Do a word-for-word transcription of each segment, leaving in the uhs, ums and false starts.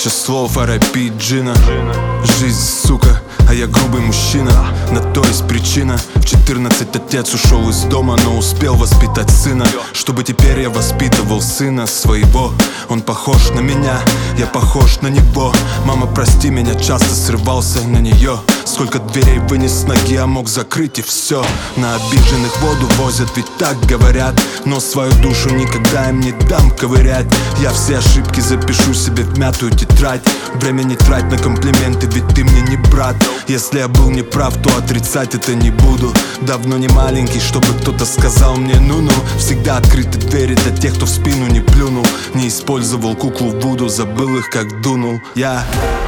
Тысяча слов о рэпе и джина. Жизнь, сука, а я грубый мужчина. На то есть причина. В четырнадцать отец ушел из дома, но успел воспитать сына, чтобы теперь я воспитывал сына своего. Он похож на меня, я похож на него. Мама, прости меня, часто срывался на нее. Сколько дверей вынес с ноги, а мог закрыть и все. На обиженных воду возят, ведь так говорят. Но свою душу никогда им не дам ковырять. Я все ошибки запишу себе в мятую тетрадь. Время не трать на комплименты, ведь ты мне не брат. Если я был неправ, то отрицать это не буду. Давно не маленький, чтобы кто-то сказал мне ну-ну. Всегда открыты двери для тех, кто в спину не плюнул. Не использовал куклу Вуду, забыл их как дунул. Я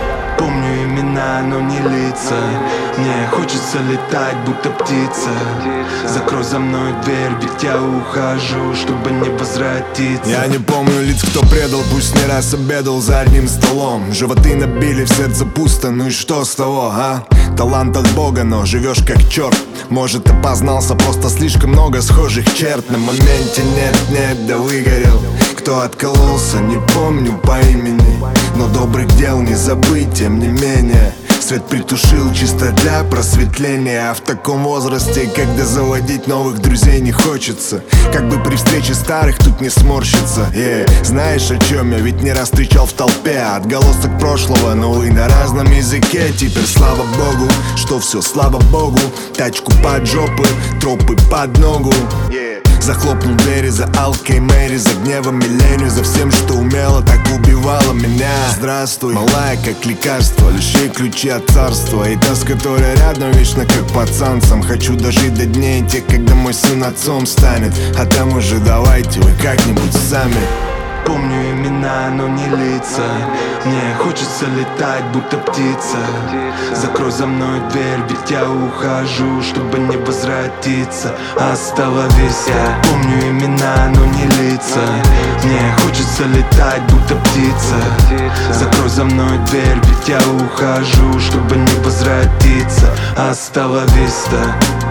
помню имена, но не лица. Мне хочется летать, будто птица. Закрой за мной дверь, ведь я ухожу, чтобы не возвратиться. Я не помню лиц, кто предал, пусть не раз обедал за одним столом. Животы набили, в сердце пусто, ну и что с того, а? Талант от Бога, но живешь как черт. Может, ты познался, просто слишком много схожих черт. На моменте нет-нет, да выгорел. Кто откололся, не помню по имени, но добрых дел не забыть, тем не менее. Свет притушил чисто для просветления. А в таком возрасте, когда заводить новых друзей не хочется, как бы при встрече старых тут не сморщиться. yeah. Знаешь, о чем я, ведь не раз встречал в толпе отголосок прошлого, но и на разном языке. Теперь слава богу, что все слава богу. Тачку под жопы, тропы под ногу. yeah. Захлопнул двери за Алкой Мэри, за гневом миллениум, за всем, что умело, так убивало меня. Здравствуй, малая, как лекарство, лишь ей ключи от царства. И та, с которой рядом, вечно как пацан. Сам хочу дожить до дней тех, когда мой сын отцом станет. А там уже давайте вы как-нибудь сами. Помню имена, но не лица. Мне хочется летать, будто птица. Закрой за мной дверь, ведь я ухожу, чтобы не возвратиться. Остановись, я помню имена, но не лица. Мне хочется летать, будто птица. Закрой за мной дверь, ведь я ухожу, чтобы не возвратиться. Остановись, да.